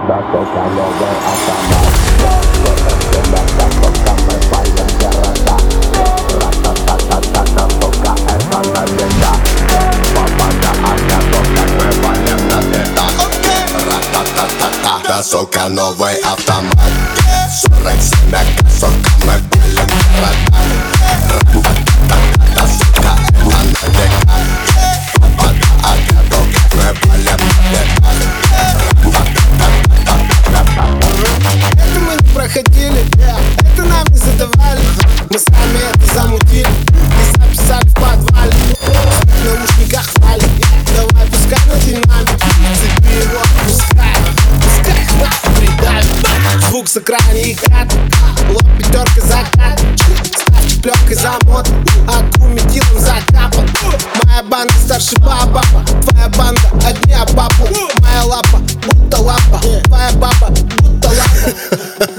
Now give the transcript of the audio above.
Да, сука, новый автомат. Скоро сука, мы палим города. Ра-та-та-та-та-та, сука, это навсегда. Попада огонь, как мы палим на пятах. Ра-та-та-та-та, да, сука, новый автомат. 47 АК, сука, мы палим города. Ра-та-та-та-та, сука, это навсегда. Попада огонь, как мы палим на пятах. Это мы не проходили, это нам не задавали. Мы сами это замутили и записали в подвале. В наушниках хвалим, давай пускай на динамик. Цепи его, пускай их нахуй придавит. Звук с экрана и хат, лоб пятерка закат. Ставки пленкой замот, аку метилом закапан. Моя банда старше баба, твоя банда одни папу. Моя лапа, будто лапа, твоя баба, будто лапа.